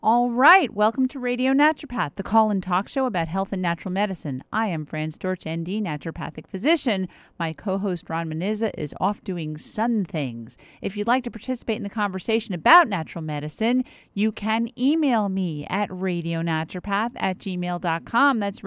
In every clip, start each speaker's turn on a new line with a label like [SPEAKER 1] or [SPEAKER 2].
[SPEAKER 1] All right, welcome to Radio Naturopath, the call-in talk show about health and natural medicine. I am Fran Storch, ND, naturopathic physician. My co-host Ron Menizza is off doing sun things. If you'd like to participate in the conversation about natural medicine, you can email me at radionaturopath@gmail.com. That's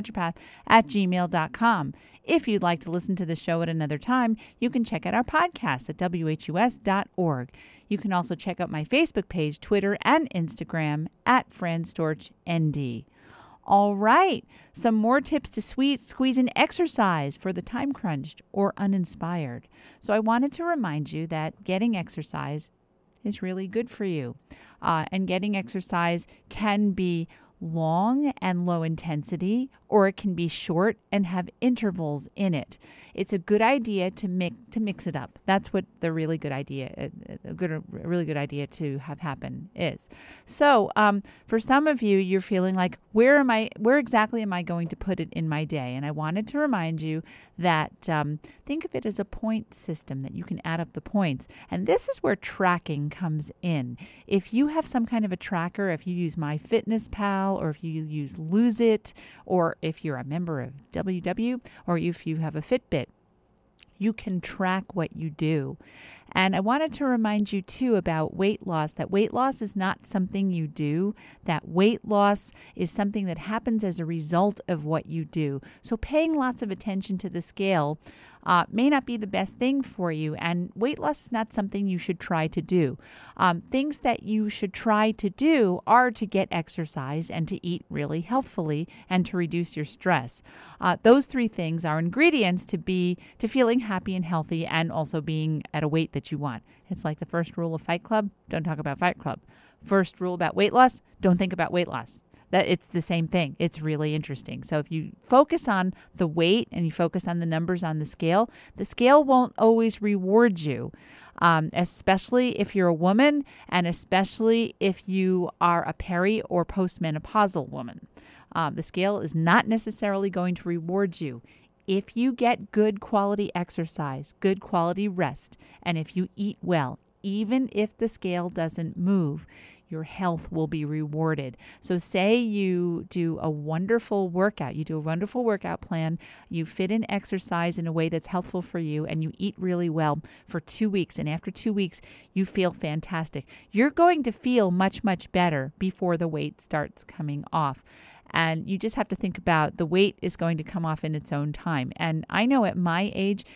[SPEAKER 1] radionaturopath@gmail.com. If you'd like to listen to the show at another time, you can check out our podcast at whus.org. You can also check out my Facebook page, Twitter, and Instagram at Fran Storch ND. All right, some more tips to squeeze in exercise for the time crunched or uninspired. So I wanted to remind you that getting exercise is really good for you. And getting exercise can be long and low intensity, or it can be short and have intervals in it. It's a good idea to mix it up. That's what the really good idea, a really good idea to have happen is. So, for some of you, you're feeling like, where exactly am I going to put it in my day? And I wanted to remind you that think of it as a point system, that you can add up the points. And this is where tracking comes in. If you have some kind of a tracker, if you use MyFitnessPal, or if you use Lose It, or if you're a member of WW, or if you have a Fitbit, you can track what you do. And I wanted to remind you, too, about weight loss, that weight loss is not something you do, that weight loss is something that happens as a result of what you do. So paying lots of attention to the scale may not be the best thing for you, and weight loss is not something you should try to do. Things that you should try to do are to get exercise and to eat really healthfully and to reduce your stress. Those three things are ingredients to feeling happy and healthy, and also being at a weight that you want. It's like the first rule of Fight Club: don't talk about Fight Club. First rule about weight loss: don't think about weight loss. That it's the same thing. It's really interesting. So if you focus on the weight and you focus on the numbers on the scale won't always reward you, especially if you're a woman, and especially if you are a peri or postmenopausal woman. The scale is not necessarily going to reward you. If you get good quality exercise, good quality rest, and if you eat well, even if the scale doesn't move, your health will be rewarded. So say you do a wonderful workout, you do a wonderful workout plan, you fit in exercise in a way that's healthful for you, and you eat really well for 2 weeks, and after 2 weeks, you feel fantastic. You're going to feel much, much better before the weight starts coming off. And you just have to think about the weight is going to come off in its own time. And I know at my age,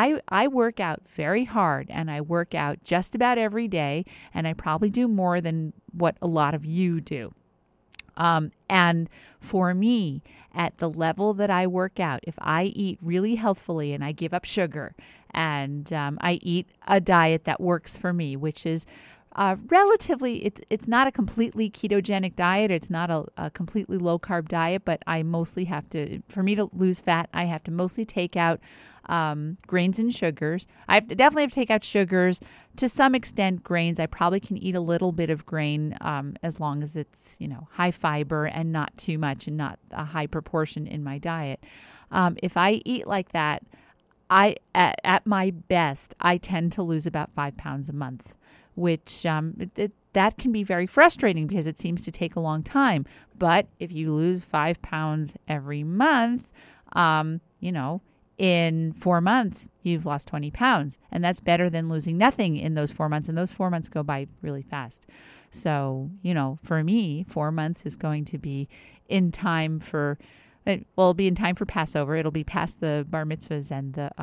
[SPEAKER 1] I work out very hard, and I work out just about every day, and I probably do more than what a lot of you do. And for me, at the level that I work out, if I eat really healthfully and I give up sugar, and I eat a diet that works for me, which is relatively, it's not a completely ketogenic diet. It's not a completely low-carb diet, but I mostly have to, for me to lose fat, I have to mostly take out grains and sugars. Definitely have to take out sugars. To some extent, grains. I probably can eat a little bit of grain as long as it's, high fiber and not too much and not a high proportion in my diet. If I eat like that, at my best, I tend to lose about 5 pounds a month, which that can be very frustrating because it seems to take a long time. But if you lose 5 pounds every month, in 4 months, you've lost 20 pounds. And that's better than losing nothing in those 4 months. And those 4 months go by really fast. So, for me, 4 months is going to be in time for, it'll be in time for Passover. It'll be past the bar mitzvahs and the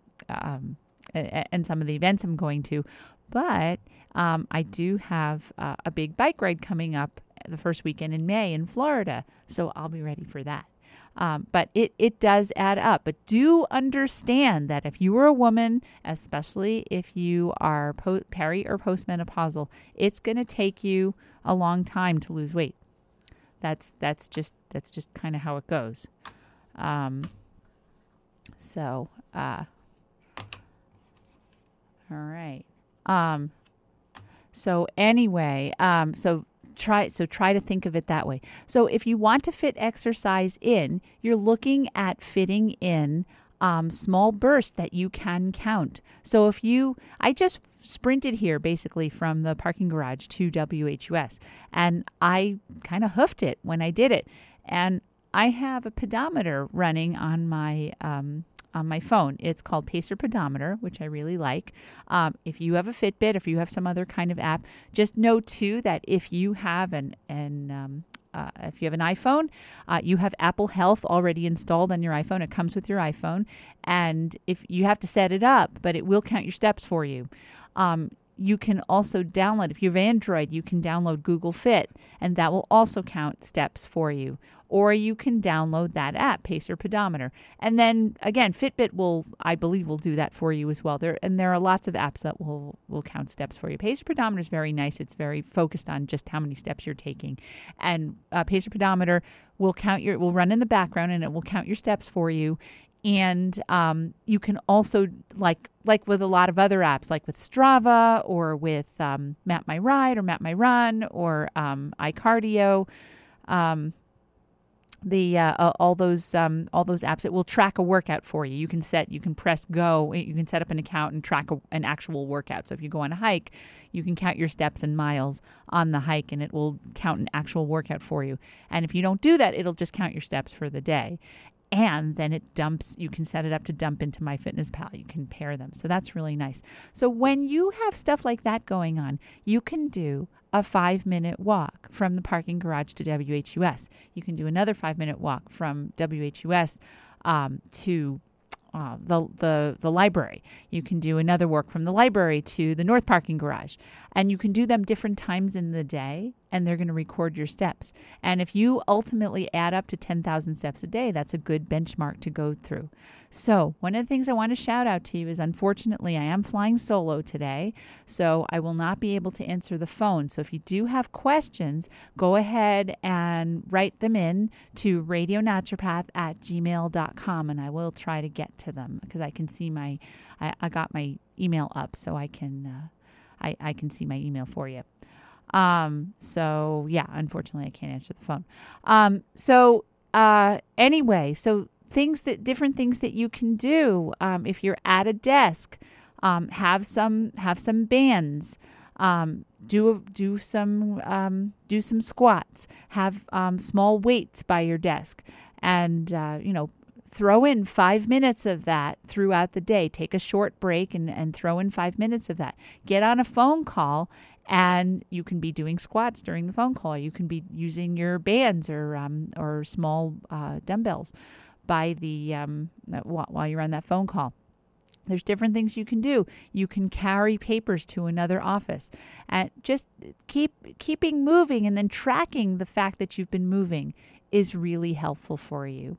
[SPEAKER 1] and some of the events I'm going to. But I do have a big bike ride coming up the first weekend in May in Florida. So I'll be ready for that. But it does add up. But do understand that if you are a woman, especially if you are peri or postmenopausal, it's going to take you a long time to lose weight. That's just kind of how it goes. All right. So anyway, try to think of it that way. So if you want to fit exercise in, you're looking at fitting in small bursts that you can count. So I just sprinted here basically from the parking garage to WHUS, and I kind of hoofed it when I did it. And I have a pedometer running on my phone. It's called Pacer Pedometer, which I really like. If you have a Fitbit, if you have some other kind of app, just know too that if you have if you have an iPhone, you have Apple Health already installed on your iPhone. It comes with your iPhone, and if you have to set it up, but it will count your steps for you. You can also download, if you have Android, you can download Google Fit, and that will also count steps for you. Or you can download that app, Pacer Pedometer. And then, again, Fitbit I believe will do that for you as well. There are lots of apps that will count steps for you. Pacer Pedometer is very nice. It's very focused on just how many steps you're taking. And Pacer Pedometer will run in the background, and it will count your steps for you. And you can also, like with a lot of other apps, like with Strava or with Map My Ride or Map My Run or iCardio, all those apps, it will track a workout for you. You can press go. You can set up an account and track an actual workout. So if you go on a hike, you can count your steps and miles on the hike, and it will count an actual workout for you. And if you don't do that, it'll just count your steps for the day. And then you can set it up to dump into MyFitnessPal. You can pair them. So that's really nice. So when you have stuff like that going on, you can do a 5-minute walk from the parking garage to WHUS. You can do another 5-minute walk from WHUS to the library. You can do another walk from the library to the north parking garage. And you can do them different times in the day, and they're going to record your steps. And if you ultimately add up to 10,000 steps a day, that's a good benchmark to go through. So one of the things I want to shout out to you is, unfortunately, I am flying solo today, so I will not be able to answer the phone. So if you do have questions, go ahead and write them in to radionaturopath@gmail.com, and I will try to get to them because I can see I got my email up, so I can see my email for you. So yeah, unfortunately I can't answer the phone. Anyway, so different things that you can do. If you're at a desk, have some bands, do some squats, have, small weights by your desk, and, throw in 5 minutes of that throughout the day. Take a short break and throw in 5 minutes of that. Get on a phone call, and you can be doing squats during the phone call. You can be using your bands or small dumbbells by while you're on that phone call. There's different things you can do. You can carry papers to another office, and just keeping moving and then tracking the fact that you've been moving is really helpful for you.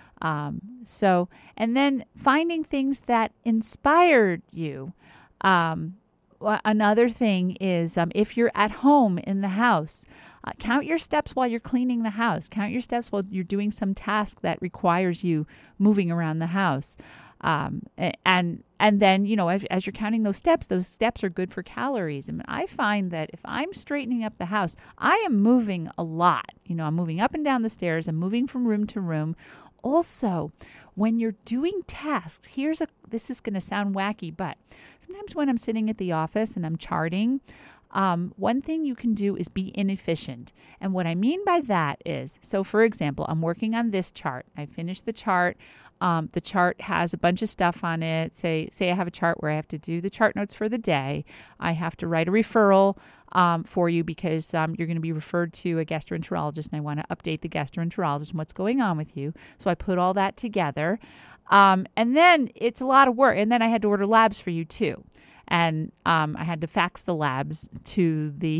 [SPEAKER 1] And then finding things that inspired you. Another thing is, if you're at home in the house, count your steps while you're cleaning the house. Count your steps while you're doing some task that requires you moving around the house. And then, as you're counting those steps are good for calories. And I find that if I'm straightening up the house, I am moving a lot. I'm moving up and down the stairs. I'm moving from room to room. Also, when you're doing tasks, this is going to sound wacky, but sometimes when I'm sitting at the office and I'm charting, one thing you can do is be inefficient. And what I mean by that is, so for example, I'm working on this chart. I finished the chart. The chart has a bunch of stuff on it. Say I have a chart where I have to do the chart notes for the day. I have to write a referral for you because you're going to be referred to a gastroenterologist, and I want to update the gastroenterologist on what's going on with you. So I put all that together. And then it's a lot of work. And then I had to order labs for you too. And I had to fax the labs to the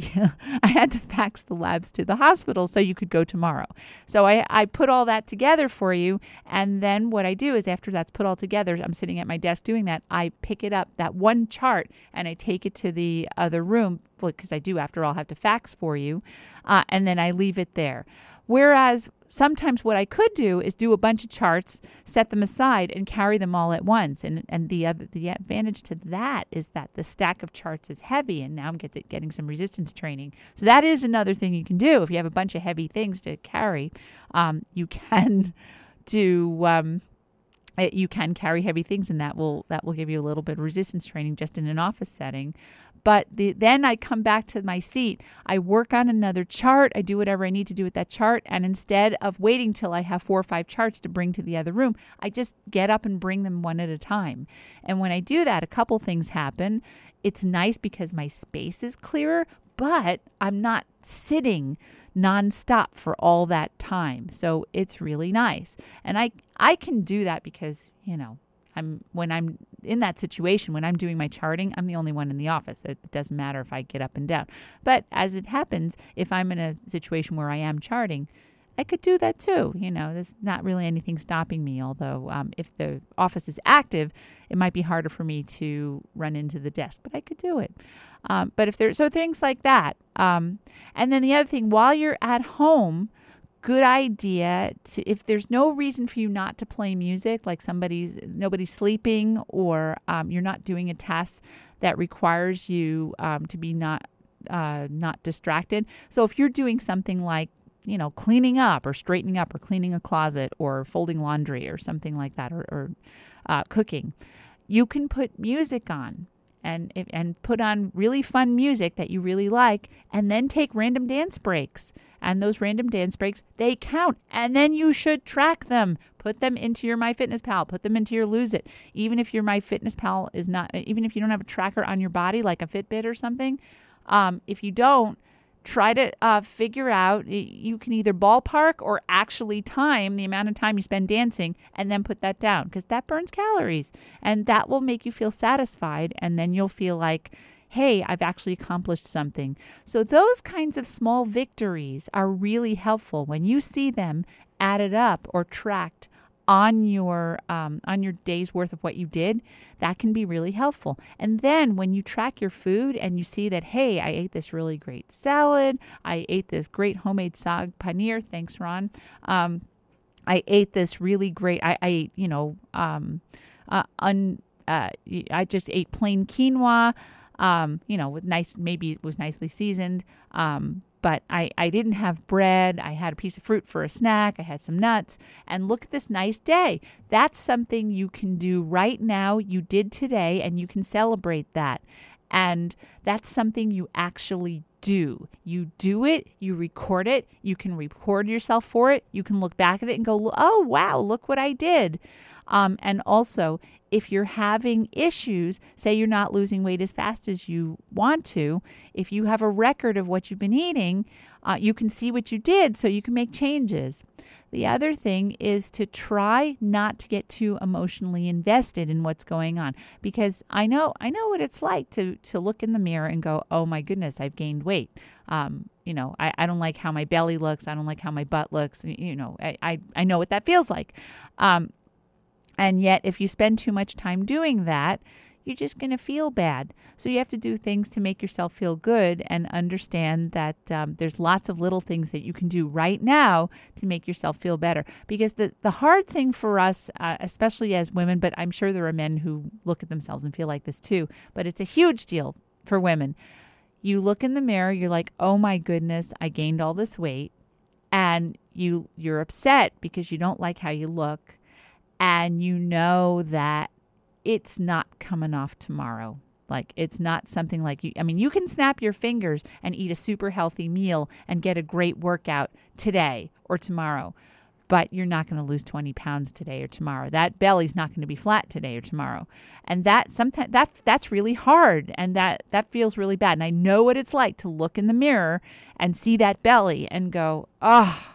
[SPEAKER 1] hospital so you could go tomorrow. So I put all that together for you. And then what I do is, after that's put all together, I'm sitting at my desk doing that. I pick it up, that one chart, and I take it to the other room, because I do, after all, have to fax for you. And then I leave it there. Whereas sometimes what I could do is do a bunch of charts, set them aside, and carry them all at once. And the advantage to that is that the stack of charts is heavy, and now I'm getting some resistance training. So that is another thing you can do. If you have a bunch of heavy things to carry, you can do You can carry heavy things, and that will give you a little bit of resistance training just in an office setting. But then I come back to my seat. I work on another chart. I do whatever I need to do with that chart. And instead of waiting till I have 4 or 5 charts to bring to the other room, I just get up and bring them one at a time. And when I do that, a couple things happen. It's nice because my space is clearer, but I'm not sitting nonstop for all that time. So it's really nice. And I can do that because, when I'm in that situation, when I'm doing my charting, I'm the only one in the office. It doesn't matter if I get up and down. But as it happens, if I'm in a situation where I am charting, I could do that too. There's not really anything stopping me. Although if the office is active, it might be harder for me to run into the desk, but I could do it. But so things like that. And then the other thing, while you're at home, good idea if there's no reason for you not to play music, like nobody's sleeping, or you're not doing a task that requires you to be not distracted. So if you're doing something like cleaning up or straightening up or cleaning a closet or folding laundry or something like that, or cooking, you can put music on and put on really fun music that you really like, and then take random dance breaks. And those random dance breaks, they count. And then you should track them. Put them into your MyFitnessPal. Put them into your Lose It. Even if your MyFitnessPal is not, even if you don't have a tracker on your body like a Fitbit or something, if you don't, try to figure out, you can either ballpark or actually time the amount of time you spend dancing and then put that down, because that burns calories and that will make you feel satisfied. And then you'll feel like, hey, I've actually accomplished something. So those kinds of small victories are really helpful. When you see them added up or tracked on your day's worth of what you did, that can be really helpful. And then when you track your food and you see that, hey, I ate this really great salad, I ate this great homemade saag paneer, thanks Ron, I ate this really great, I just ate plain quinoa, with maybe it was nicely seasoned, but I didn't have bread. I had a piece of fruit for a snack. I had some nuts. And look at this nice day. That's something you can do right now. You did today, and you can celebrate that. And that's something you actually do. You do it. You record it. You can record yourself for it. You can look back at it and go, oh, wow, look what I did. And also, if you're having issues, say you're not losing weight as fast as you want to, if you have a record of what you've been eating, you can see what you did so you can make changes. The other thing is to try not to get too emotionally invested in what's going on, because I know what it's like to look in the mirror and go, oh my goodness, I've gained weight. I don't like how my belly looks. I don't like how my butt looks. I know what that feels like. And yet, if you spend too much time doing that, you're just going to feel bad. So you have to do things to make yourself feel good, and understand that there's lots of little things that you can do right now to make yourself feel better. Because the hard thing for us, especially as women, but I'm sure there are men who look at themselves and feel like this too, but it's a huge deal for women. You look in the mirror, you're like, oh my goodness, I gained all this weight. And you're upset because you don't like how you look. And you know that it's not coming off tomorrow. Like, it's not something like you can snap your fingers and eat a super healthy meal and get a great workout today or tomorrow, but you're not going to lose 20 pounds today or tomorrow. That belly's not going to be flat today or tomorrow. And that sometimes that's really hard, and that feels really bad. And I know what it's like to look in the mirror and see that belly and go, oh.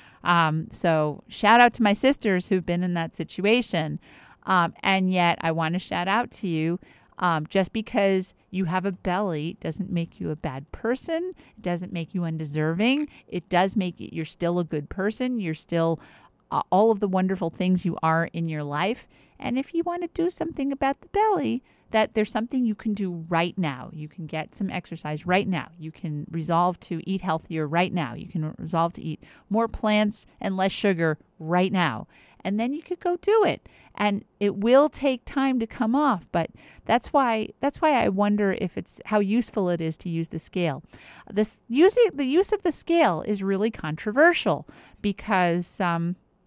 [SPEAKER 1] So shout out to my sisters who've been in that situation. And yet I want to shout out to you. Just because you have a belly doesn't make you a bad person. It doesn't make you undeserving. It does make you're still a good person. You're still all of the wonderful things you are in your life. And if you want to do something about the belly, that there's something you can do right now. You can get some exercise right now. You can resolve to eat healthier right now. You can resolve to eat more plants and less sugar right now. And then you could go do it. And it will take time to come off, but that's why I wonder if it's how useful it is to use the scale. The use of the scale is really controversial because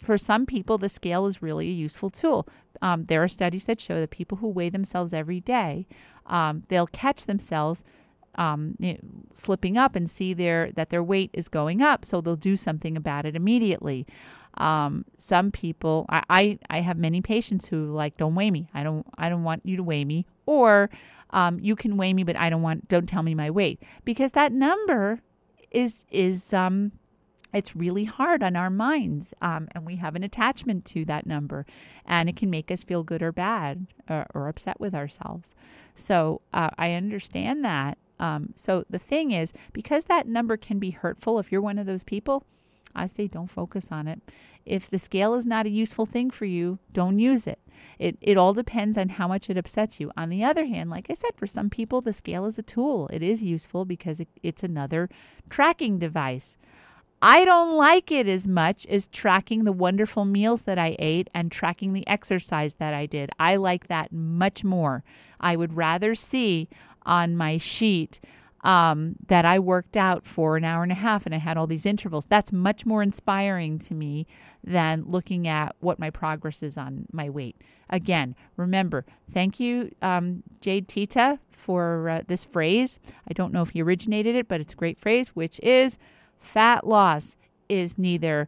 [SPEAKER 1] for some people, the scale is really a useful tool. There are studies that show that people who weigh themselves every day, they'll catch themselves slipping up and see that their weight is going up, so they'll do something about it immediately. Some people, I have many patients who like, don't weigh me. I don't want you to weigh me, or you can weigh me, but don't tell me my weight, because that number is it's really hard on our minds, and we have an attachment to that number, and it can make us feel good or bad or upset with ourselves. So I understand that. So the thing is, because that number can be hurtful, if you're one of those people, I say don't focus on it. If the scale is not a useful thing for you, don't use it. It all depends on how much it upsets you. On the other hand, like I said, for some people, the scale is a tool. It is useful because it's another tracking device. I don't like it as much as tracking the wonderful meals that I ate and tracking the exercise that I did. I like that much more. I would rather see on my sheet that I worked out for an hour and a half and I had all these intervals. That's much more inspiring to me than looking at what my progress is on my weight. Again, remember, thank you, Jade Teta, for this phrase. I don't know if he originated it, but it's a great phrase, which is, fat loss is neither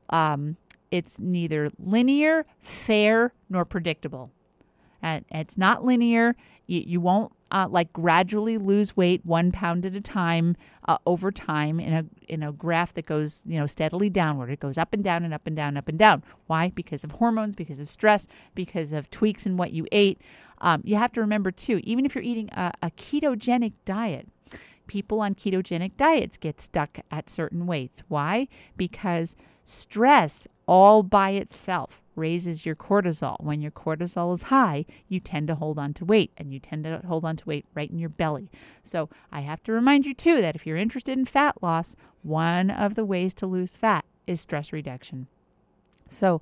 [SPEAKER 1] linear, fair, nor predictable. And it's not linear. You won't gradually lose weight 1 pound at a time over time in a graph that goes steadily downward. It goes up and down and up and down, up and down. Why? Because of hormones, because of stress, because of tweaks in what you ate. You have to remember too, even if you're eating a ketogenic diet, people on ketogenic diets get stuck at certain weights. Why? Because stress all by itself raises your cortisol. When your cortisol is high, you tend to hold on to weight, and you tend to hold on to weight right in your belly. So I have to remind you too that if you're interested in fat loss, one of the ways to lose fat is stress reduction. So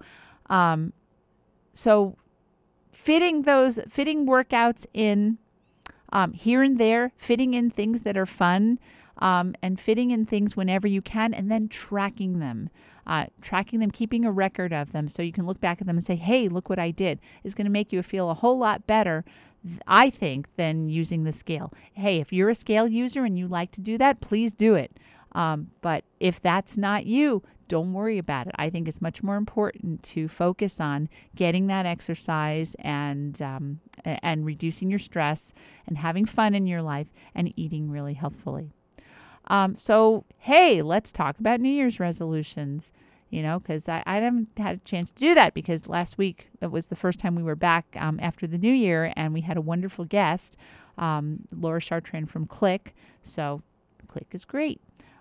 [SPEAKER 1] fitting workouts in here and there, fitting in things that are fun, and fitting in things whenever you can, and then tracking them, keeping a record of them so you can look back at them and say, hey, look what I did, is going to make you feel a whole lot better, I think, than using the scale. Hey, if you're a scale user and you like to do that, please do it. But if that's not you, don't worry about it. I think it's much more important to focus on getting that exercise and reducing your stress and having fun in your life and eating really healthfully. So, hey, let's talk about New Year's resolutions, because I haven't had a chance to do that because last week it was the first time we were back after the new year, and we had a wonderful guest, Laura Chartrand from Click. So Click is great.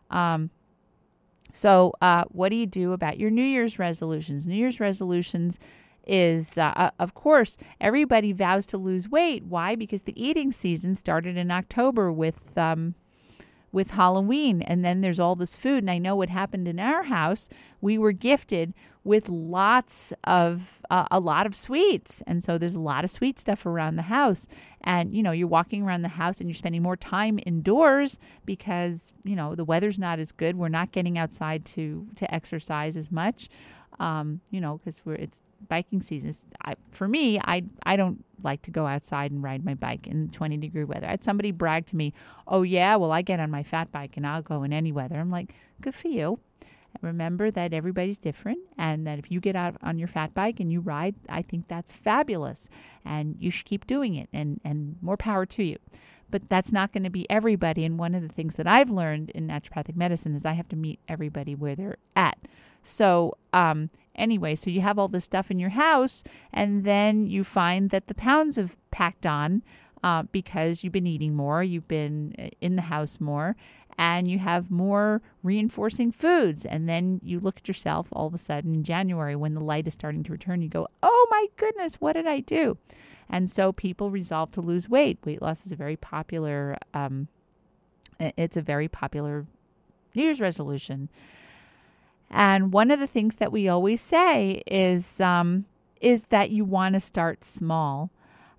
[SPEAKER 1] So what do you do about your New Year's resolutions? New Year's resolutions is, of course, everybody vows to lose weight. Why? Because the eating season started in October with Halloween, and then there's all this food. And I know what happened in our house. We were gifted with a lot of sweets, and so there's a lot of sweet stuff around the house. And you're walking around the house and you're spending more time indoors because the weather's not as good. We're not getting outside to exercise as much, because it's biking season. For me, I don't like to go outside and ride my bike in 20-degree weather. I had somebody brag to me, oh yeah, well I get on my fat bike and I'll go in any weather. I'm like, good for you. Remember that everybody's different, and that if you get out on your fat bike and you ride, I think that's fabulous, and you should keep doing it, and more power to you. But that's not going to be everybody, and one of the things that I've learned in naturopathic medicine is I have to meet everybody where they're at. So anyway, so you have all this stuff in your house, and then you find that the pounds have packed on because you've been eating more, you've been in the house more, and you have more reinforcing foods. And then you look at yourself all of a sudden in January when the light is starting to return, you go, oh my goodness, what did I do? And so people resolve to lose weight. Weight loss is a very popular, it's a very popular New Year's resolution. And one of the things that we always say is that you want to start small.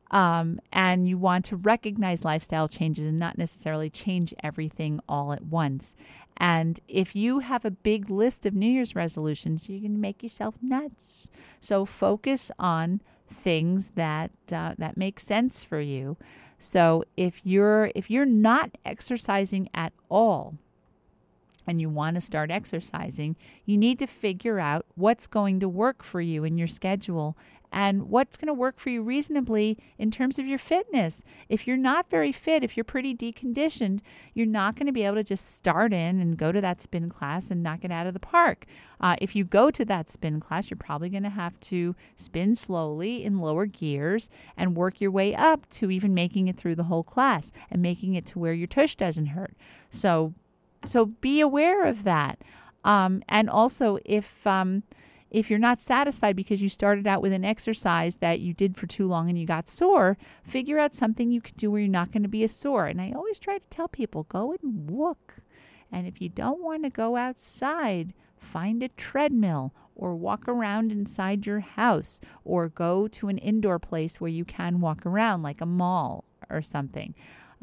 [SPEAKER 1] And you want to recognize lifestyle changes and not necessarily change everything all at once. And if you have a big list of New Year's resolutions, you can make yourself nuts. So focus on things that that make sense for you. So if you're not exercising at all, and you want to start exercising, you need to figure out what's going to work for you in your schedule and what's going to work for you reasonably in terms of your fitness. If you're not very fit, if you're pretty deconditioned, you're not going to be able to just start in and go to that spin class and knock it out of the park. If you go to that spin class, you're probably going to have to spin slowly in lower gears and work your way up to even making it through the whole class and making it to where your tush doesn't hurt. So be aware of that. And also, if you're not satisfied because you started out with an exercise that you did for too long and you got sore, figure out something you can do where you're not going to be as sore. And I always try to tell people, go and walk. And if you don't want to go outside, find a treadmill or walk around inside your house or go to an indoor place where you can walk around, like a mall or something.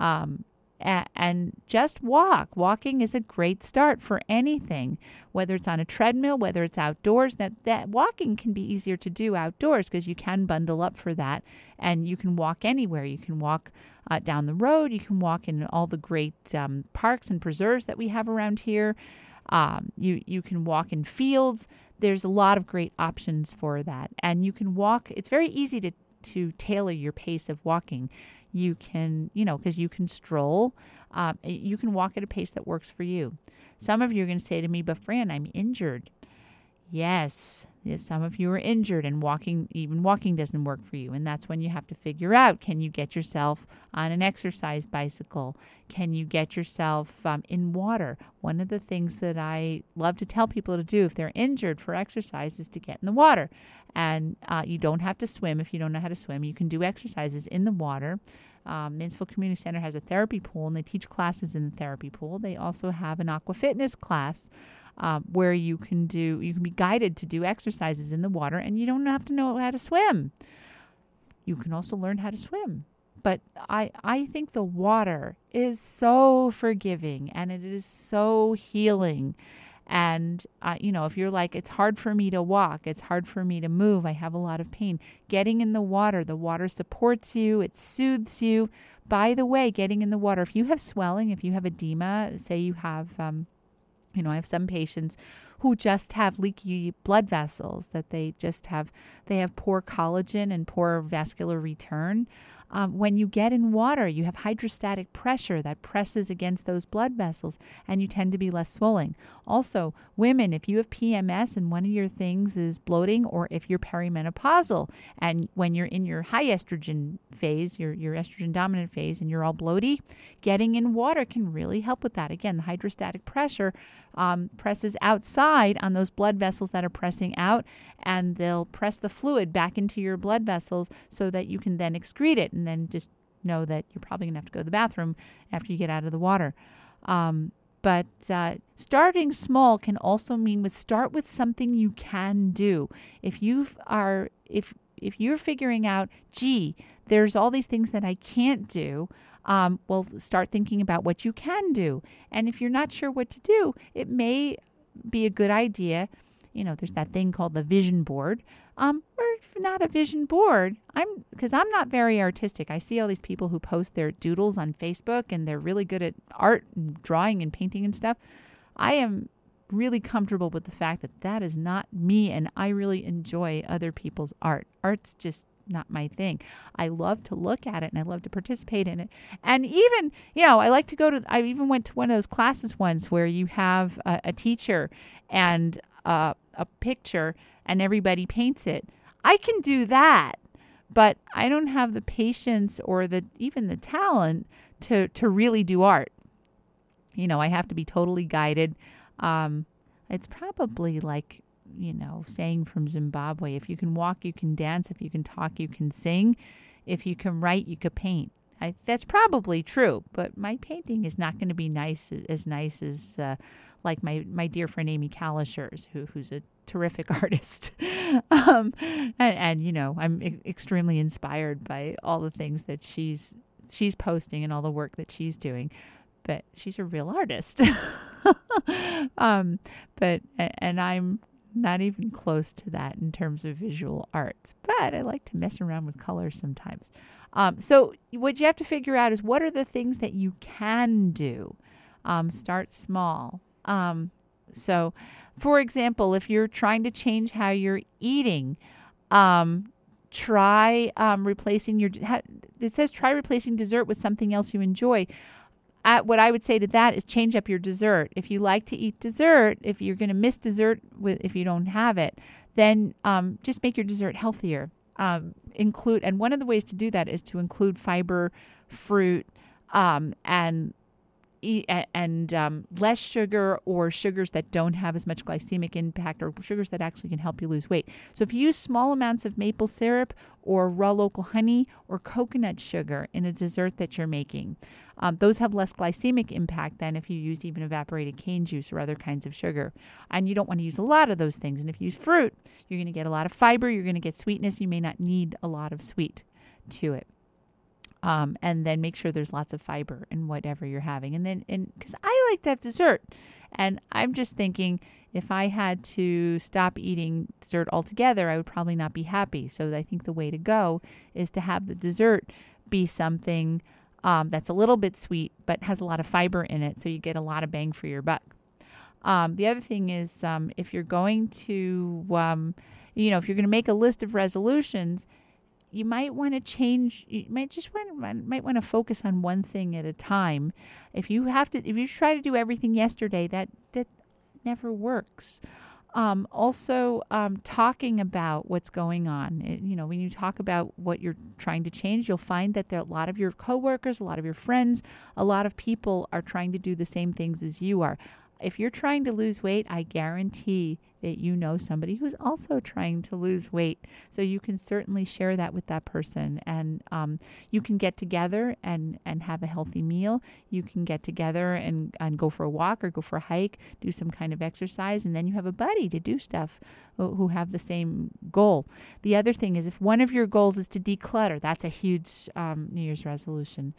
[SPEAKER 1] And just walk. Walking is a great start for anything, whether it's on a treadmill, whether it's outdoors. Now, that walking can be easier to do outdoors because you can bundle up for that, and you can walk anywhere. You can walk down the road. You can walk in all the great parks and preserves that we have around here. You can walk in fields. There's a lot of great options for that, and you can walk. It's very easy to tailor your pace of walking. You can, because you can stroll. You can walk at a pace that works for you. Some of you are going to say to me, but Fran, I'm injured. Yes, some of you are injured and even walking doesn't work for you. And that's when you have to figure out, can you get yourself on an exercise bicycle? Can you get yourself in water? One of the things that I love to tell people to do if they're injured for exercise is to get in the water. And you don't have to swim if you don't know how to swim. You can do exercises in the water. Mansfield Community Center has a therapy pool, and they teach classes in the therapy pool. They also have an aqua fitness class where you can be guided to do exercises in the water, and you don't have to know how to swim. You can also learn how to swim. But I think the water is so forgiving, and it is so healing. And, if you're like, it's hard for me to walk, it's hard for me to move, I have a lot of pain, getting in the water supports you, it soothes you. By the way, getting in the water, if you have swelling, if you have edema, say you have, I have some patients who just have leaky blood vessels, that they have poor collagen and poor vascular return. When you get in water, you have hydrostatic pressure that presses against those blood vessels, and you tend to be less swollen. Also, women, if you have PMS and one of your things is bloating, or if you're perimenopausal, and when you're in your high estrogen phase, your estrogen dominant phase, and you're all bloaty, getting in water can really help with that. Again, the hydrostatic pressure presses outside on those blood vessels that are pressing out, and they'll press the fluid back into your blood vessels so that you can then excrete it, and then just know that you're probably going to have to go to the bathroom after you get out of the water. But starting small can also mean start with something you can do. If you're figuring out, there's all these things that I can't do, well, start thinking about what you can do. And if you're not sure what to do, it may be a good idea. There's that thing called the vision board. Or if not a vision board, because I'm not very artistic. I see all these people who post their doodles on Facebook, and they're really good at art and drawing and painting and stuff. I am really comfortable with the fact that is not me, and I really enjoy other people's art. Art's just not my thing. I love to look at it, and I love to participate in it. And even, I even went to one of those classes once where you have a teacher and a picture and everybody paints it. I can do that, but I don't have the patience or even the talent to really do art. I have to be totally guided. It's probably like, saying from Zimbabwe, if you can walk, you can dance. If you can talk, you can sing. If you can write, you can paint. that's probably true, but my painting is not going to be nice as like my dear friend Amy Kalisher's, who's a terrific artist. And I'm extremely inspired by all the things that she's posting and all the work that she's doing. But she's a real artist. And I'm not even close to that in terms of visual arts. But I like to mess around with colors sometimes. So what you have to figure out is, what are the things that you can do? Start small. So, for example, if you're trying to change how you're eating, try replacing it says try replacing dessert with something else you enjoy. What I would say to that is change up your dessert. If you like to eat dessert, if you're going to miss dessert if you don't have it, then just make your dessert healthier. And one of the ways to do that is to include fiber, fruit, and less sugar, or sugars that don't have as much glycemic impact, or sugars that actually can help you lose weight. So if you use small amounts of maple syrup or raw local honey or coconut sugar in a dessert that you're making, those have less glycemic impact than if you use even evaporated cane juice or other kinds of sugar. And you don't want to use a lot of those things. And if you use fruit, you're going to get a lot of fiber, you're going to get sweetness, you may not need a lot of sweet to it. And then make sure there's lots of fiber in whatever you're having. And because I like to have dessert, and I'm just thinking, if I had to stop eating dessert altogether, I would probably not be happy. So I think the way to go is to have the dessert be something that's a little bit sweet, but has a lot of fiber in it, so you get a lot of bang for your buck. The other thing is, if you're going to, if you're going to make a list of resolutions, you might want to change. You might want to focus on one thing at a time. If you try to do everything yesterday, that never works. Also, talking about what's going on. When you talk about what you're trying to change, you'll find that there are a lot of your coworkers, a lot of your friends, a lot of people are trying to do the same things as you are. If you're trying to lose weight, I guarantee that you know somebody who's also trying to lose weight. So you can certainly share that with that person. And you can get together and have a healthy meal. You can get together and go for a walk or go for a hike, do some kind of exercise, and then you have a buddy to do stuff who have the same goal. The other thing is, if one of your goals is to declutter, that's a huge New Year's resolution,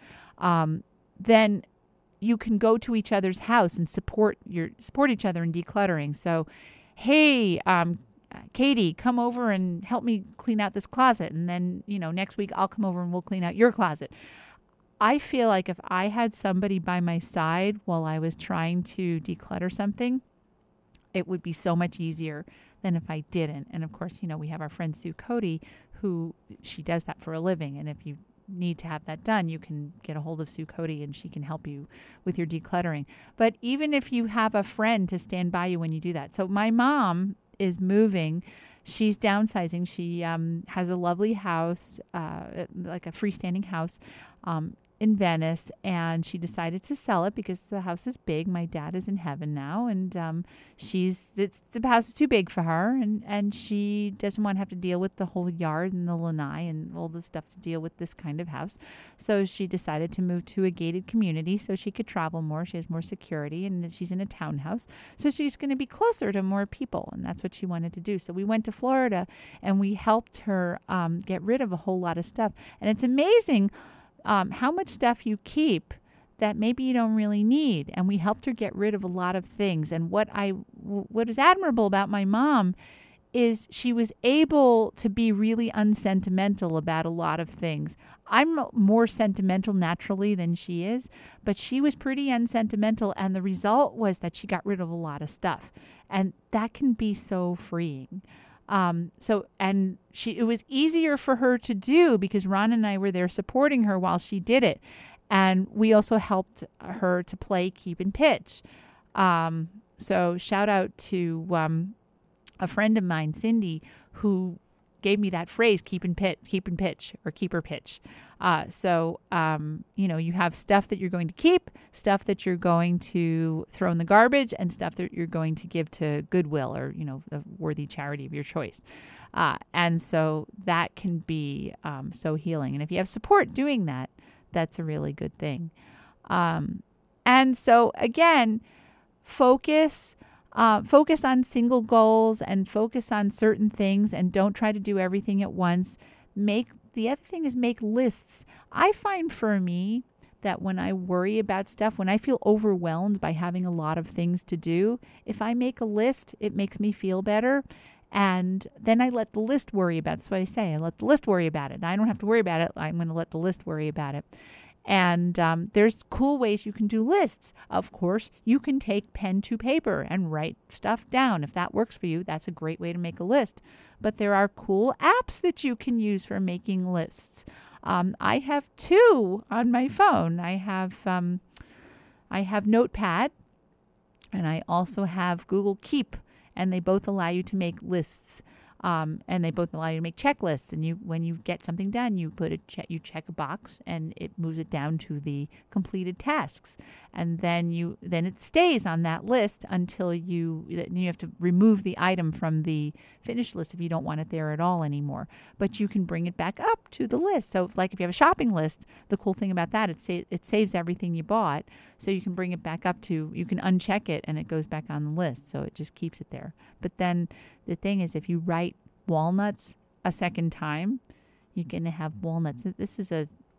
[SPEAKER 1] then you can go to each other's house and support each other in decluttering. So, hey, Katie, come over and help me clean out this closet. And then, next week I'll come over and we'll clean out your closet. I feel like if I had somebody by my side while I was trying to declutter something, it would be so much easier than if I didn't. And of course, we have our friend Sue Cody, who she does that for a living. And if you need to have that done, you can get a hold of Sue Cody and she can help you with your decluttering. But even if you have a friend to stand by you when you do that. So my mom is moving. She's downsizing. She has a lovely house, like a freestanding house in Venice, and she decided to sell it because the house is big. My dad is in heaven now, and the house is too big for her, and she doesn't want to have to deal with the whole yard and the lanai and all the stuff to deal with this kind of house. So she decided to move to a gated community so she could travel more. She has more security, and she's in a townhouse, so she's going to be closer to more people, and that's what she wanted to do. So we went to Florida, and we helped her get rid of a whole lot of stuff, and it's amazing how much stuff you keep that maybe you don't really need. And we helped her get rid of a lot of things. And what is admirable about my mom is she was able to be really unsentimental about a lot of things. I'm more sentimental naturally than she is, but she was pretty unsentimental. And the result was that she got rid of a lot of stuff. And that can be so freeing. It was easier for her to do because Ron and I were there supporting her while she did it. And we also helped her to play keep and pitch. So shout out to a friend of mine, Cindy, who gave me that phrase, keep and pitch, or keep or pitch. You have stuff that you're going to keep, stuff that you're going to throw in the garbage, and stuff that you're going to give to Goodwill or, a worthy charity of your choice. And so that can be so healing. And if you have support doing that, that's a really good thing. And so again, focus on single goals and focus on certain things, and don't try to do everything at once. The other thing is make lists. I find for me that when I worry about stuff, when I feel overwhelmed by having a lot of things to do, if I make a list, it makes me feel better. And then I let the list worry about it. That's what I say. I let the list worry about it. I don't have to worry about it. I'm going to let the list worry about it. And there's cool ways you can do lists. Of course, you can take pen to paper and write stuff down. If that works for you, that's a great way to make a list. But there are cool apps that you can use for making lists. I have 2 on my phone. I have Notepad, and I also have Google Keep, and they both allow you to make lists. And they both allow you to make checklists. And when you get something done, you check a box, and it moves it down to the completed tasks. And then it stays on that list until you have to remove the item from the finished list if you don't want it there at all anymore. But you can bring it back up to the list. So if you have a shopping list, the cool thing about that, it saves everything you bought. So you can bring it back up you can uncheck it, and it goes back on the list. So it just keeps it there. But then the thing is, if you write walnuts a second time, you're going to have walnuts. This is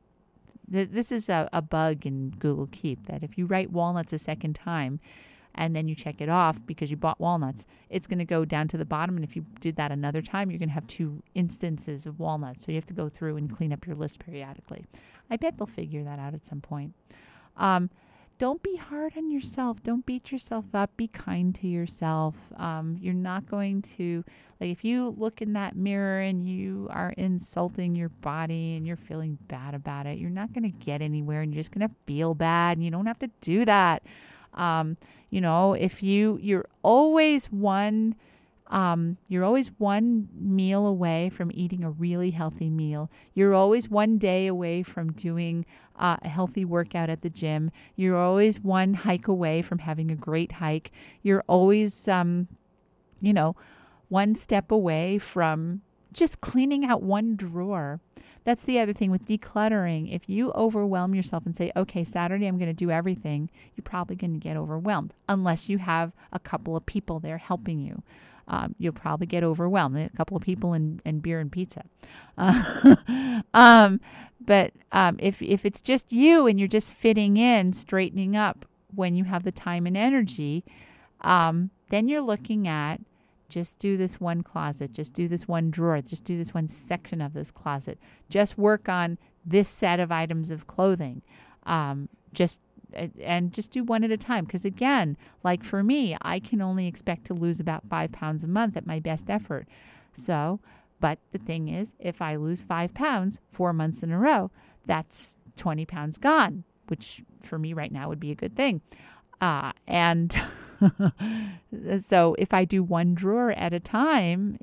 [SPEAKER 1] a bug in Google Keep, that if you write walnuts a second time and then you check it off because you bought walnuts, it's going to go down to the bottom. And if you did that another time, you're going to have 2 instances of walnuts. So you have to go through and clean up your list periodically. I bet they'll figure that out at some point. Don't be hard on yourself. Don't beat yourself up. Be kind to yourself. You're not going to, if you look in that mirror and you are insulting your body and you're feeling bad about it, you're not going to get anywhere, and you're just going to feel bad, and you don't have to do that. If you're always one meal away from eating a really healthy meal. You're always one day away from doing a healthy workout at the gym. You're always one hike away from having a great hike. You're always, one step away from just cleaning out one drawer. That's the other thing with decluttering. If you overwhelm yourself and say, okay, Saturday I'm going to do everything, you're probably going to get overwhelmed unless you have a couple of people there helping you. You'll probably get overwhelmed. A couple of people and beer and pizza. But if it's just you and you're just fitting in, straightening up when you have the time and energy, then you're looking at, just do this one closet, just do this one drawer, just do this one section of this closet, just work on this set of items of clothing, just do one at a time. Because again, like for me, I can only expect to lose about 5 pounds a month at my best effort. So, but the thing is, if I lose 5 pounds 4 months in a row, that's 20 pounds gone, which for me right now would be a good thing. And so if I do one drawer at a time,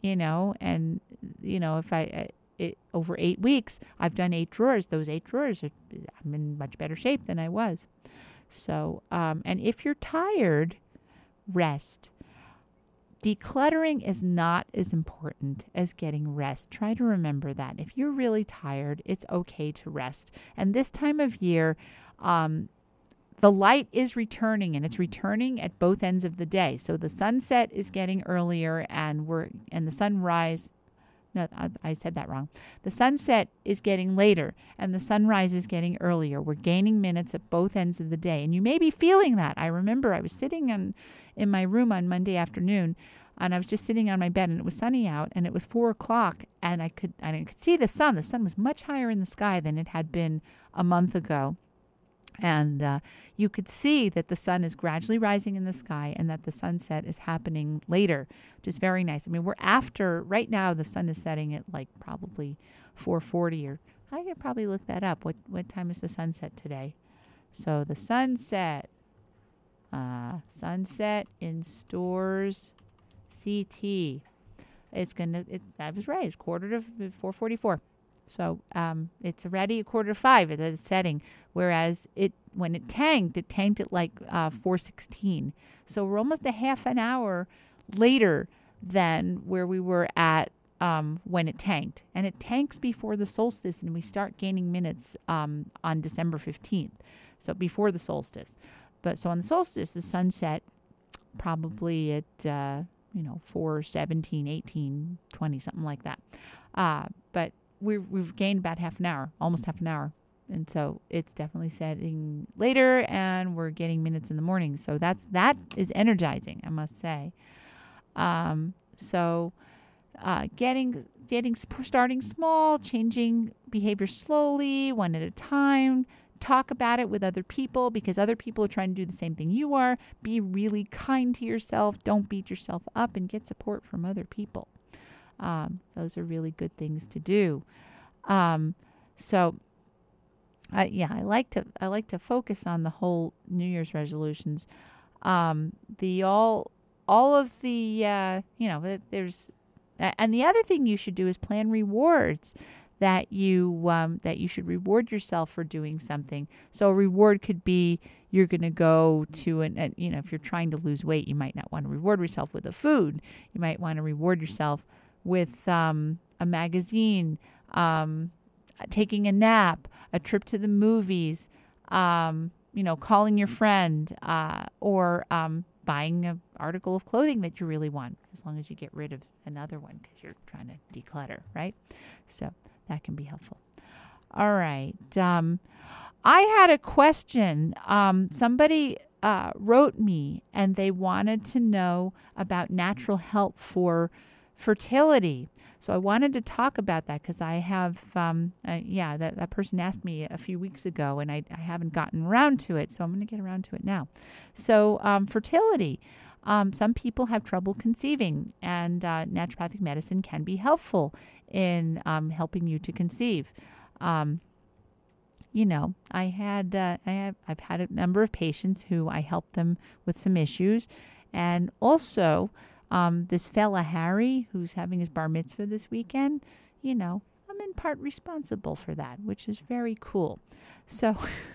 [SPEAKER 1] if over 8 weeks, I've done 8 drawers. Those 8 drawers, I'm in much better shape than I was. So, and if you're tired, rest. Decluttering is not as important as getting rest. Try to remember that. If you're really tired, it's okay to rest. And this time of year, the light is returning, and it's returning at both ends of the day. So the sunset is getting earlier, and the sunrise. No, I said that wrong. The sunset is getting later, and the sunrise is getting earlier. We're gaining minutes at both ends of the day, and you may be feeling that. I remember I was sitting in my room on Monday afternoon, and I was just sitting on my bed, and it was sunny out, and it was 4:00, and I could see the sun. The sun was much higher in the sky than it had been a month ago. And you could see that the sun is gradually rising in the sky, and that the sunset is happening later, which is very nice. I mean, right now the sun is setting at like probably 4:40, or I could probably look that up. What time is the sunset today? So the sunset in stores, CT. I was right. It's 4:44. So it's already 4:45 at the setting, whereas when it tanked at like 4:16. So we're almost a half an hour later than where we were at when it tanked. And it tanks before the solstice, and we start gaining minutes on December 15th. So before the solstice. But so on the solstice, the sun set probably at, 4:17, 18, 20, something like that. But we've gained about half an hour, almost half an hour. And so it's definitely setting later, and we're getting minutes in the morning. So that is energizing, I must say. Starting small, changing behavior slowly, one at a time. Talk about it with other people, because other people are trying to do the same thing you are. Be really kind to yourself. Don't beat yourself up, and get support from other people. Those are really good things to do. I like to focus on the whole New Year's resolutions. There's, and the other thing you should do is plan rewards that you should reward yourself for doing something. So a reward could be you're going to go to if you're trying to lose weight, you might not want to reward yourself with a food. You might want to reward yourself with a magazine, taking a nap, a trip to the movies, calling your friend, or buying an article of clothing that you really want, as long as you get rid of another one because you're trying to declutter, right? So that can be helpful. All right. I had a question. Somebody wrote me, and they wanted to know about natural help for fertility. So I wanted to talk about that because I have, that person asked me a few weeks ago, and I haven't gotten around to it. So I'm going to get around to it now. So fertility. Some people have trouble conceiving, and naturopathic medicine can be helpful in helping you to conceive. I've had a number of patients who I helped them with some issues, and also this fella Harry, who's having his bar mitzvah this weekend. I'm in part responsible for that, which is very cool. So,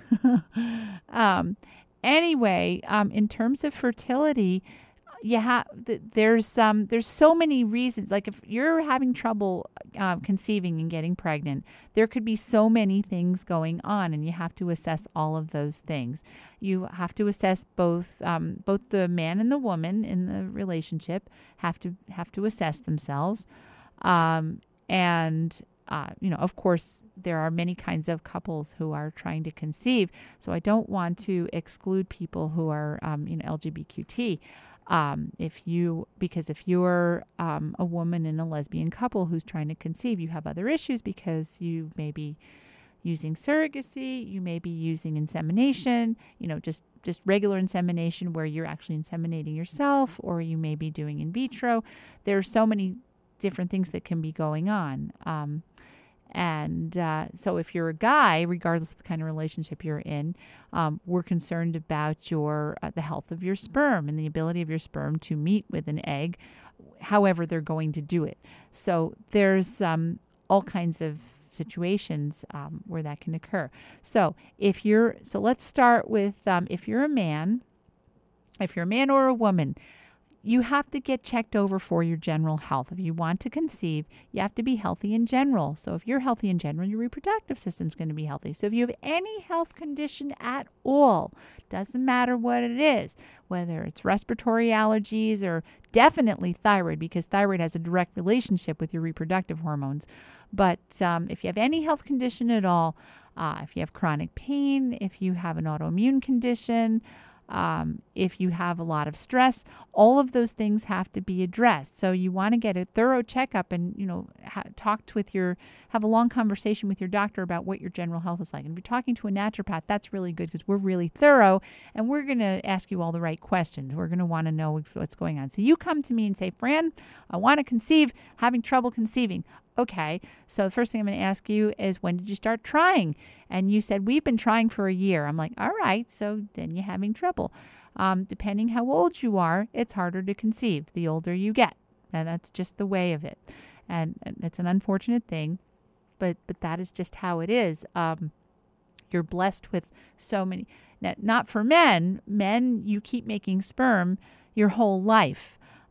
[SPEAKER 1] anyway, in terms of fertility, there's so many reasons. Like if you're having trouble conceiving and getting pregnant, there could be so many things going on, and you have to assess all of those things. You have to assess both the man and the woman in the relationship have to assess themselves, of course, there are many kinds of couples who are trying to conceive. So I don't want to exclude people who are, LGBTQT. Because if you're a woman in a lesbian couple who's trying to conceive, you have other issues because you may be using surrogacy, you may be using insemination, just regular insemination where you're actually inseminating yourself, or you may be doing in vitro. There are so many different things that can be going on. So if you're a guy, regardless of the kind of relationship you're in, we're concerned about the health of your sperm and the ability of your sperm to meet with an egg, however they're going to do it. So there's all kinds of situations where that can occur. So let's start with if you're a man or a woman, you have to get checked over for your general health. If you want to conceive, you have to be healthy in general. So if you're healthy in general, your reproductive system is going to be healthy. So if you have any health condition at all, doesn't matter what it is, whether it's respiratory allergies or definitely thyroid, because thyroid has a direct relationship with your reproductive hormones. But if you have any health condition at all, if you have chronic pain, if you have an autoimmune condition, if you have a lot of stress, all of those things have to be addressed. So you want to get a thorough checkup and, have a long conversation with your doctor about what your general health is like. And if you're talking to a naturopath, that's really good because we're really thorough and we're going to ask you all the right questions. We're going to want to know what's going on. So you come to me and say, Fran, I want to conceive, having trouble conceiving. Okay, so the first thing I'm going to ask you is, when did you start trying? And you said, we've been trying for a year. I'm like, all right, so then you're having trouble. Depending how old you are, it's harder to conceive the older you get. And that's just the way of it. And it's an unfortunate thing, but that is just how it is. You're blessed with so many. Now, not for men. Men, you keep making sperm your whole life.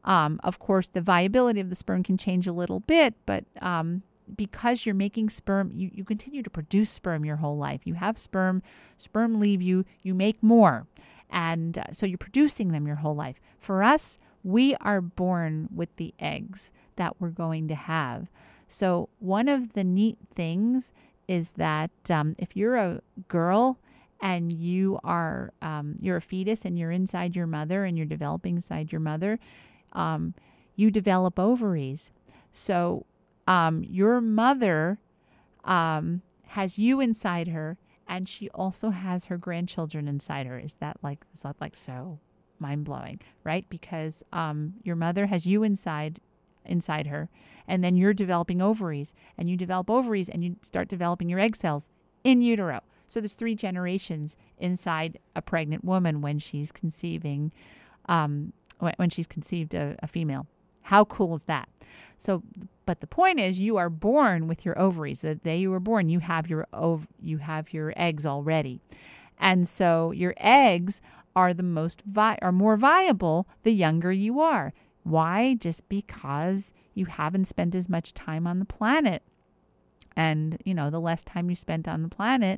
[SPEAKER 1] Of course, the viability of the sperm can change a little bit, but because you're making sperm, you continue to produce sperm your whole life. You have sperm leave you, you make more. And so you're producing them your whole life. For us, we are born with the eggs that we're going to have. So one of the neat things is that if you're a girl and you're a fetus and you're inside your mother and you're developing inside your mother, you develop ovaries. So your mother has you inside her, and she also has her grandchildren inside her. Is that so mind-blowing, right? Because your mother has you inside her, and then you're developing ovaries, and you develop ovaries, and you start developing your egg cells in utero. So there's 3 generations inside a pregnant woman when she's conceiving, when she's conceived a female. How cool is that? So, but the point is, you are born with your ovaries. The day you were born, you have your eggs already, and so your eggs are are more viable the younger you are. Why? Just because you haven't spent as much time on the planet, and the less time you spent on the planet,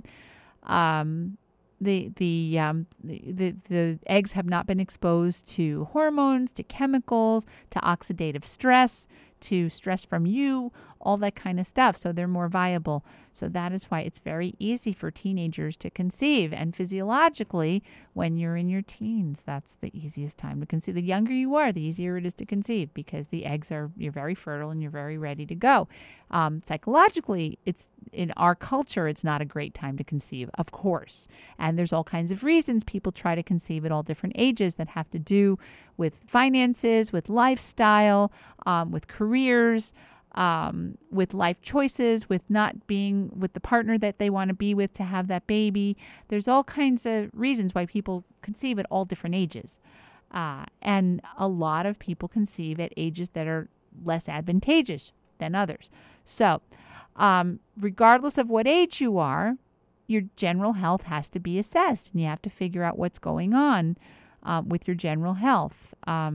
[SPEAKER 1] the eggs have not been exposed to hormones, to chemicals, to oxidative stress, to stress from you, all that kind of stuff. So they're more viable. So that is why it's very easy for teenagers to conceive. And physiologically, when you're in your teens, that's the easiest time to conceive. The younger you are, the easier it is to conceive, because the eggs you're very fertile and you're very ready to go. Psychologically, it's in our culture, it's not a great time to conceive, of course. And there's all kinds of reasons people try to conceive at all different ages that have to do with finances, with lifestyle, with careers, with life choices, with not being with the partner that they want to be with to have that baby. There's all kinds of reasons why people conceive at all different ages. And a lot of people conceive at ages that are less advantageous than others. So regardless of what age you are, your general health has to be assessed, and you have to figure out what's going on with your general health.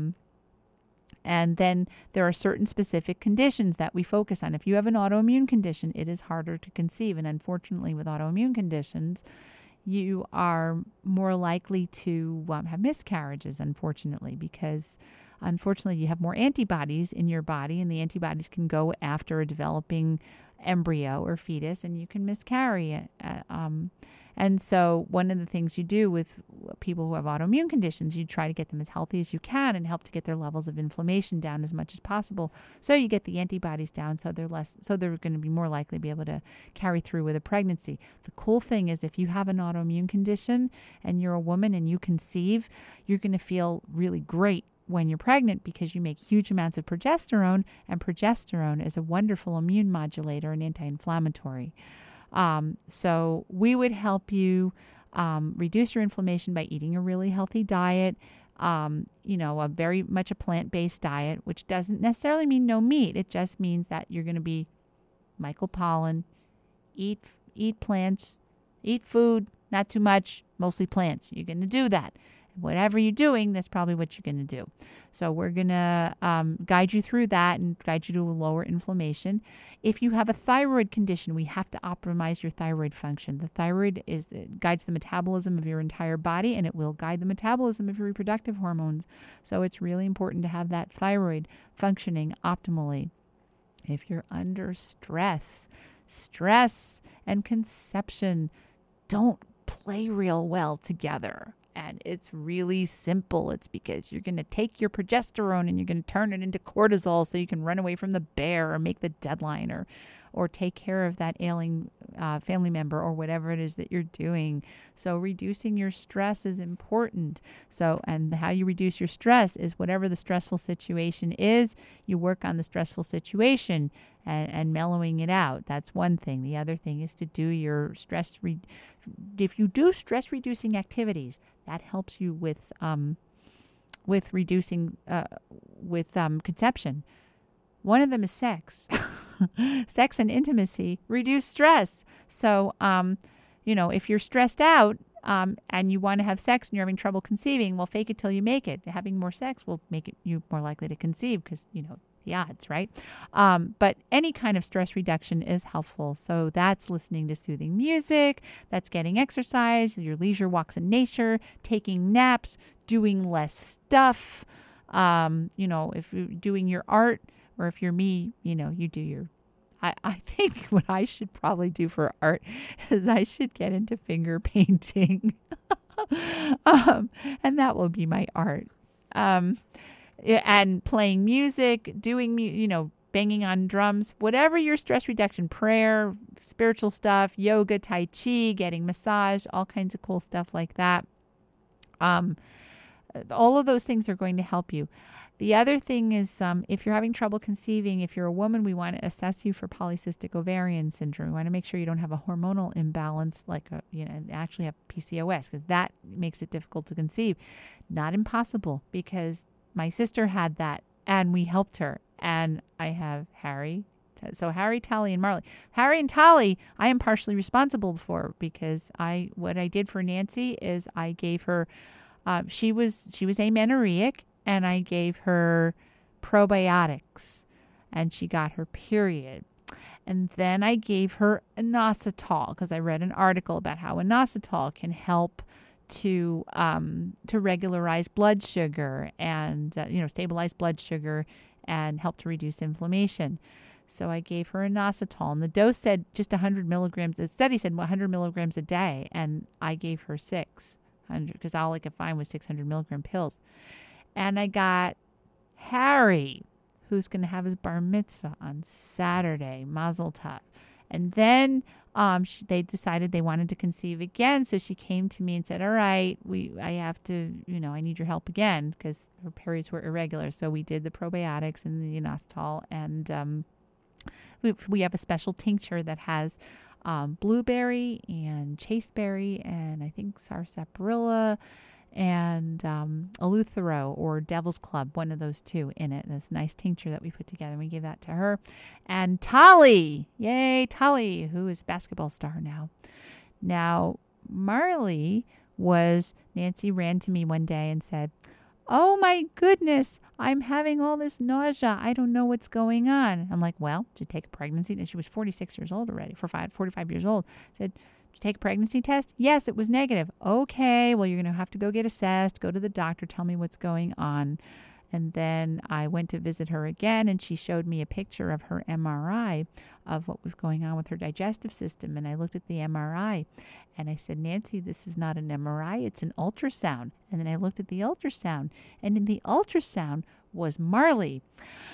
[SPEAKER 1] And then there are certain specific conditions that we focus on. If you have an autoimmune condition, it is harder to conceive. And unfortunately, with autoimmune conditions, you are more likely to have miscarriages, unfortunately, because unfortunately you have more antibodies in your body, and the antibodies can go after a developing embryo or fetus, and you can miscarry. And so one of the things you do with people who have autoimmune conditions, you try to get them as healthy as you can and help to get their levels of inflammation down as much as possible. So you get the antibodies down, so they're going to be more likely to be able to carry through with a pregnancy. The cool thing is, if you have an autoimmune condition and you're a woman and you conceive, you're going to feel really great when you're pregnant, because you make huge amounts of progesterone, and progesterone is a wonderful immune modulator and anti-inflammatory. So we would help you reduce your inflammation by eating a really healthy diet, a very much a plant-based diet, which doesn't necessarily mean no meat. It just means that you're going to be Michael Pollan, eat plants, eat food, not too much, mostly plants. You're going to do that. Whatever you're doing, that's probably what you're going to do. So we're going to guide you through that and guide you to a lower inflammation. If you have a thyroid condition, we have to optimize your thyroid function. The thyroid guides the metabolism of your entire body, and it will guide the metabolism of your reproductive hormones. So it's really important to have that thyroid functioning optimally. If you're under stress and conception don't play real well together. And it's really simple. It's because you're going to take your progesterone and you're going to turn it into cortisol so you can run away from the bear or make the deadline or take care of that ailing family member or whatever it is that you're doing. So reducing your stress is important. So, and how you reduce your stress is whatever the stressful situation is, you work on the stressful situation and mellowing it out. That's one thing. The other thing is to do your if you do stress reducing activities, that helps you with reducing conception. One of them is sex. Sex and intimacy reduce stress. So, if you're stressed out, and you want to have sex and you're having trouble conceiving, well, fake it till you make it. Having more sex will make it you more likely to conceive because, the odds, right? But any kind of stress reduction is helpful. So that's listening to soothing music, that's getting exercise, your leisure walks in nature, taking naps, doing less stuff. If you're doing your art, or if you're me, you do your... I think what I should probably do for art is I should get into finger painting. And that will be my art. And playing music, doing, banging on drums, whatever your stress reduction, prayer, spiritual stuff, yoga, tai chi, getting massage, all kinds of cool stuff like that. All of those things are going to help you. The other thing is, if you're having trouble conceiving, if you're a woman, we want to assess you for polycystic ovarian syndrome. We want to make sure you don't have a hormonal imbalance, actually have PCOS, because that makes it difficult to conceive. Not impossible, because my sister had that, and we helped her. And I have Harry. So Harry, Tally, and Marley. Harry and Tally, I am partially responsible for, because what I did for Nancy is I gave her, she was amenorrheic, and I gave her probiotics, and she got her period. And then I gave her inositol, because I read an article about how inositol can help to regularize blood sugar and stabilize blood sugar and help to reduce inflammation. So I gave her inositol, and the dose said just 100 milligrams. The study said 100 milligrams a day, and I gave her 600 because all I could find was 600 milligram pills. And I got Harry, who's going to have his bar mitzvah on Saturday, Mazel Tov. And then they decided they wanted to conceive again. So she came to me and said, all right, I have to, I need your help again, because her periods were irregular. So we did the probiotics and the inositol. And we have a special tincture that has blueberry and chasteberry and I think sarsaparilla and Eleuthero or Devil's Club, one of those two in it. This nice tincture that we put together. We gave that to her. And Tali, yay, Tali, who is a basketball star now. Now, Marley Nancy ran to me one day and said, oh my goodness, I'm having all this nausea. I don't know what's going on. I'm like, well, did you take a pregnancy? And she was 46 years old already, 45 years old. I said, did you take a pregnancy test? Yes, it was negative. Okay, well, you're going to have to go get assessed, go to the doctor, tell me what's going on. And then I went to visit her again, and she showed me a picture of her MRI of what was going on with her digestive system. And I looked at the MRI, and I said, Nancy, this is not an MRI, it's an ultrasound. And then I looked at the ultrasound, and in the ultrasound was Marley.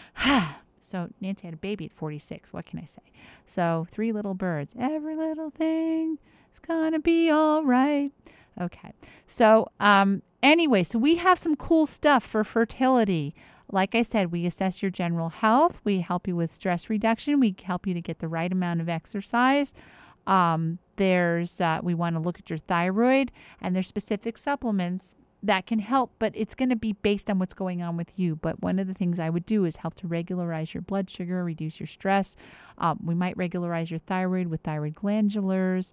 [SPEAKER 1] So Nancy had a baby at 46. What can I say? So 3 little birds. Every little thing is going to be all right. Okay. So anyway, so we have some cool stuff for fertility. Like I said, we assess your general health. We help you with stress reduction. We help you to get the right amount of exercise. We want to look at your thyroid, and there's specific supplements that can help, but it's going to be based on what's going on with you. But one of the things I would do is help to regularize your blood sugar, reduce your stress. We might regularize your thyroid with thyroid glandulars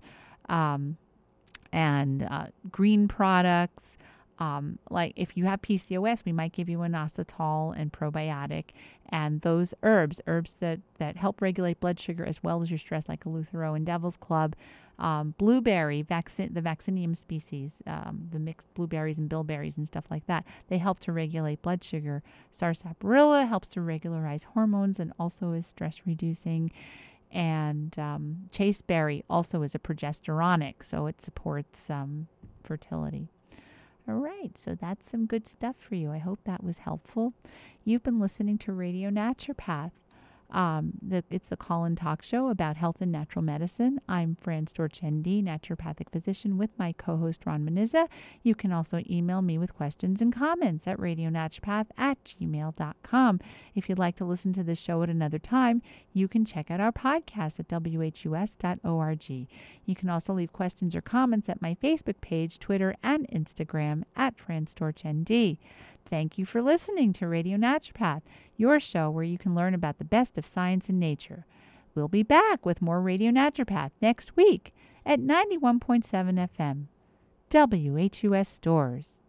[SPEAKER 1] and green products. Like if you have PCOS, we might give you inositol and probiotic, and those herbs that help regulate blood sugar as well as your stress, like Eleuthero and Devil's Club, blueberry, the Vaccinium species, the mixed blueberries and bilberries and stuff like that. They help to regulate blood sugar. Sarsaparilla helps to regularize hormones and also is stress reducing. And chasteberry also is a progesteronic, so it supports fertility. All right, so that's some good stuff for you. I hope that was helpful. You've been listening to Radio Naturopath. It's the call-in talk show about health and natural medicine. I'm Fran Storch, ND, naturopathic physician, with my co-host Ron Menizza. You can also email me with questions and comments at radionaturopath@gmail.com. If you'd like to listen to this show at another time, you can check out our podcast at whus.org. You can also leave questions or comments at my Facebook page, Twitter, and Instagram at Fran Storch, ND. Thank you for listening to Radio Naturopath, your show where you can learn about the best of science and nature. We'll be back with more Radio Naturopath next week at 91.7 FM. WHUS stores.